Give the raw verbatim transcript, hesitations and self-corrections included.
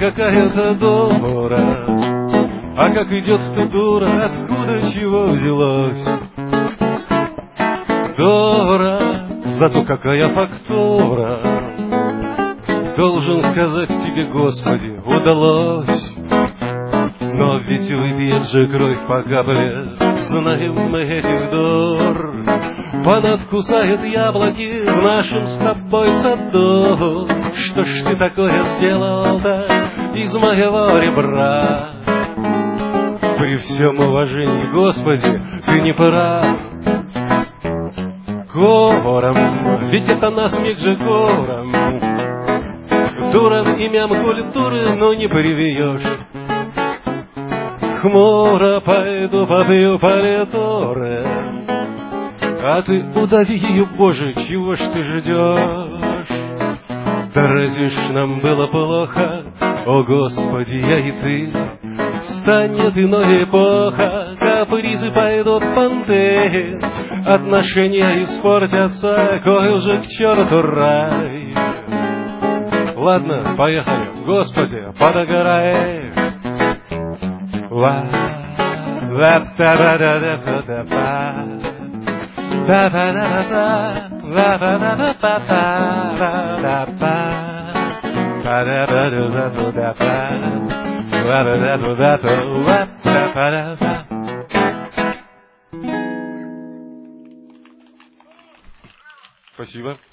какая-то дура. А как идет ты, дура, откуда чего взялось? Дура, зато какая фактура. Должен сказать тебе, Господи, удалось. Но ведь выпьет же кровь по капле, знаем мы этих дур. Понадкусает яблоки в нашем с тобой саду. Что ж ты такое сделал-то из моего ребра? При всем уважении, Господи, ты не прав. Гором, ведь это насмех же гором. Дурам имям культуры, но не привьешь. Хмуро пойду попью политуры, а ты удави ее, Боже, чего ж ты ждешь? Да разве ж нам было плохо, о Господи, я и ты? Станет иной эпоха, капризы пойдут понты, отношения испортятся, кой уже к черту рай. Ладно, поехали, Господи, подограй. Ла ла та да да да да да да да да да да да да да да. Спасибо.